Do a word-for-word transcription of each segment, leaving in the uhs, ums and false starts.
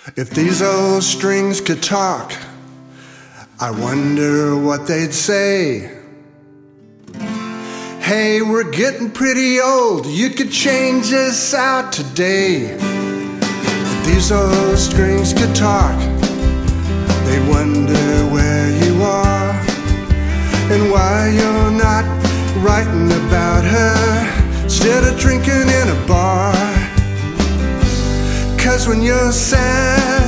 If these old strings could talk, I wonder what they'd say. Hey, we're getting pretty old, you could change us out today. If these old strings could talk, they'd wonder where you are and why you're not writing about her instead of drinking in a bar. 'Cause when you're sad,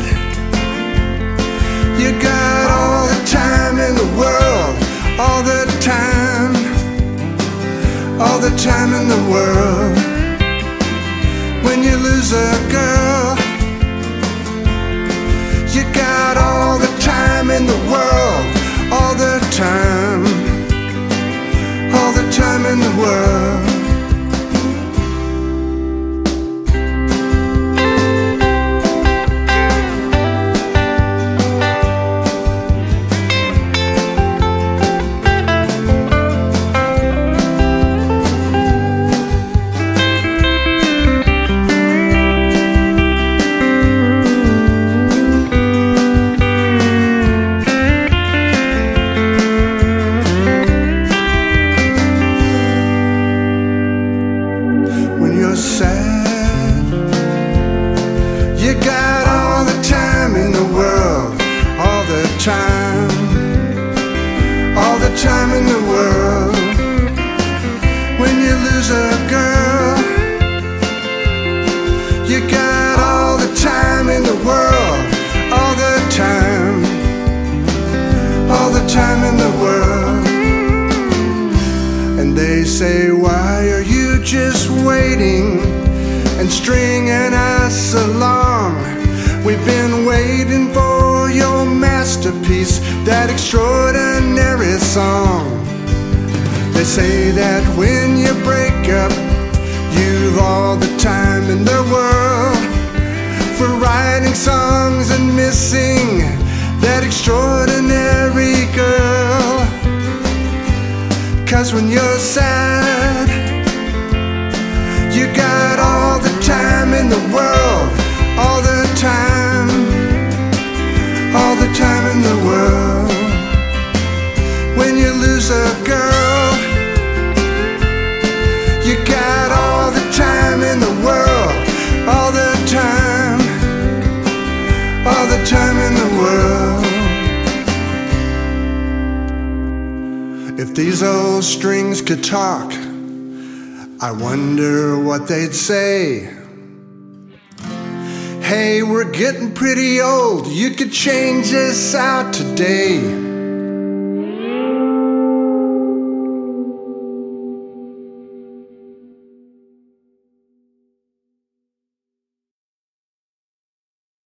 you got all the time in the world, all the time, all the time in the world. When you lose a girl, you got all the time in the world, all the time, all the time in the world. Sad, you got all the time in the world, all the time, all the time in the world. When you lose a girl, you got all the time in the world, all the time, all the time in the world. And they say, why are you just waiting and stringing us along? We've been waiting for your masterpiece, that extraordinary song. They say that when you break up, you've all the time in the world for writing songs and missing that extraordinary girl. 'Cause when you're sad, you got all the time in the world, all the time, all the time in the world. When you lose a girl, you got all the time in the world, all the time, all the time in the world. If these old strings could talk, I wonder what they'd say. Hey, we're getting pretty old, you could change us out today.